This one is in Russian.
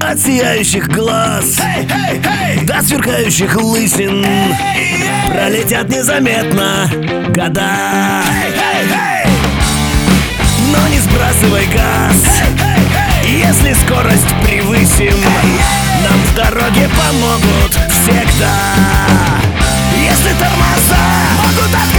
От сияющих глаз до сверкающих лысин пролетят незаметно года. Но не сбрасывай газ, если скорость превысим. Нам в дороге помогут всегда. Если тормоза могут